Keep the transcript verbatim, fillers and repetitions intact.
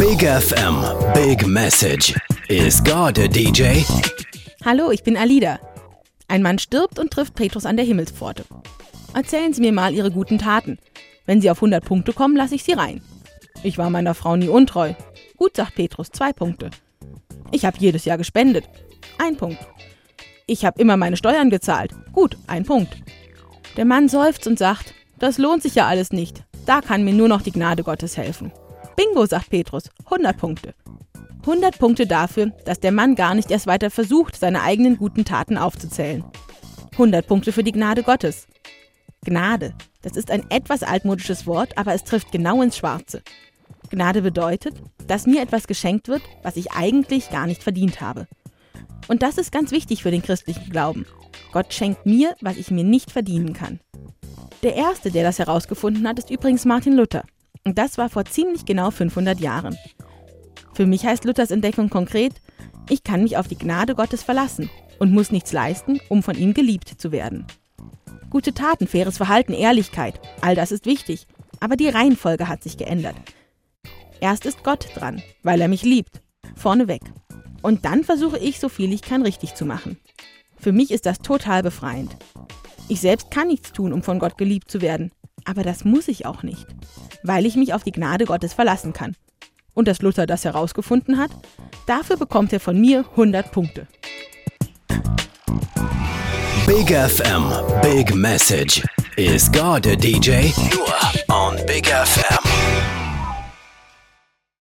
Big F M, Big Message. Is God a D J? Hallo, ich bin Alida. Ein Mann stirbt und trifft Petrus an der Himmelspforte. Erzählen Sie mir mal Ihre guten Taten. Wenn Sie auf hundert Punkte kommen, lasse ich Sie rein. Ich war meiner Frau nie untreu. Gut, sagt Petrus, zwei Punkte. Ich habe jedes Jahr gespendet. Ein Punkt. Ich habe immer meine Steuern gezahlt. Gut, ein Punkt. Der Mann seufzt und sagt, das lohnt sich ja alles nicht. Da kann mir nur noch die Gnade Gottes helfen. Bingo, sagt Petrus, hundert Punkte. hundert Punkte dafür, dass der Mann gar nicht erst weiter versucht, seine eigenen guten Taten aufzuzählen. hundert Punkte für die Gnade Gottes. Gnade, das ist ein etwas altmodisches Wort, aber es trifft genau ins Schwarze. Gnade bedeutet, dass mir etwas geschenkt wird, was ich eigentlich gar nicht verdient habe. Und das ist ganz wichtig für den christlichen Glauben. Gott schenkt mir, was ich mir nicht verdienen kann. Der Erste, der das herausgefunden hat, ist übrigens Martin Luther. Und das war vor ziemlich genau fünfhundert Jahren. Für mich heißt Luthers Entdeckung konkret, ich kann mich auf die Gnade Gottes verlassen und muss nichts leisten, um von ihm geliebt zu werden. Gute Taten, faires Verhalten, Ehrlichkeit, all das ist wichtig, aber die Reihenfolge hat sich geändert. Erst ist Gott dran, weil er mich liebt, vorneweg. Und dann versuche ich, so viel ich kann, richtig zu machen. Für mich ist das total befreiend. Ich selbst kann nichts tun, um von Gott geliebt zu werden, aber das muss ich auch nicht, weil ich mich auf die Gnade Gottes verlassen kann. Und dass Luther das herausgefunden hat, dafür bekommt er von mir hundert Punkte. Big F M, Big Message. Is God a D J? Nur on Big F M.